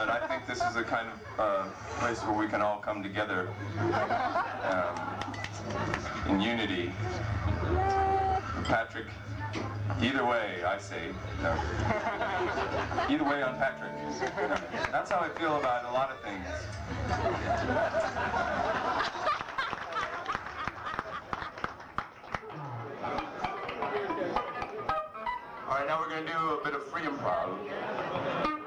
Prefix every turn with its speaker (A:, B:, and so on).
A: And I think this is a kind of place where we can all come together in unity. Patrick, either way, I say. No. Either way on Patrick. No. That's how I feel about a lot of things. All right, now we're going to do a bit of free improv.